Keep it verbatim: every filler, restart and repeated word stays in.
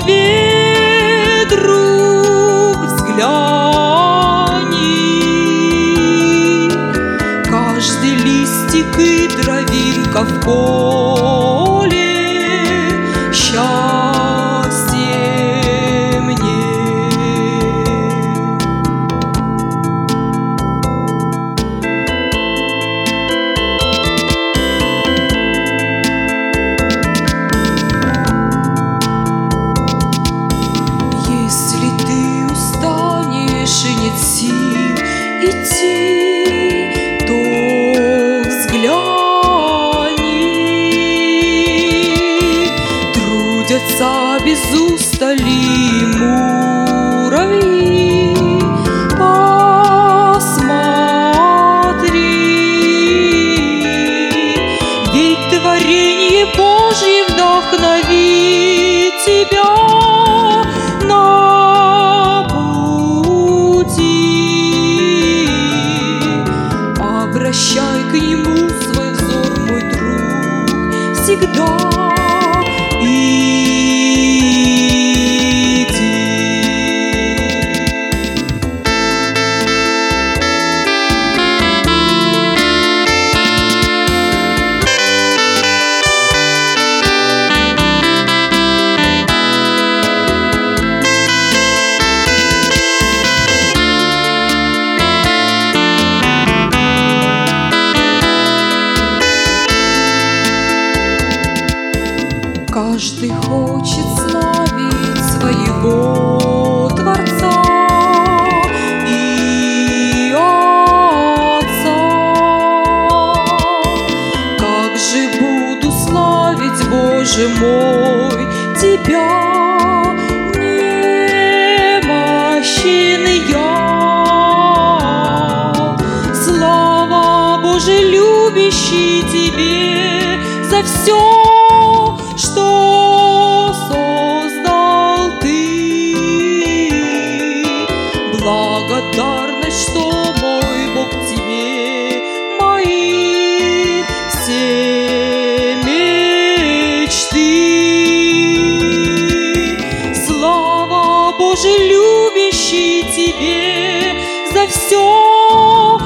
тебе, друг, взгляни. Каждый листик и травинка в поле счастье мне. Если ты устанешь и нет сил идти, то взгляни. Трудятся без устали муравьи, посмотри. Ведь творение Божье вдохновит тебя на пути. Обращай к Нему свой взор, мой друг, всегда иди. Каждый хочет славить своего Творца и Отца. Как же буду славить, Боже мой, Тебя, немощен я. Слава, Боже, любящий Тебе за все, что создал Ты. Благодарность, что мой Бог Тебе мои все мечты. Слава, Боже, любящий Тебе за все,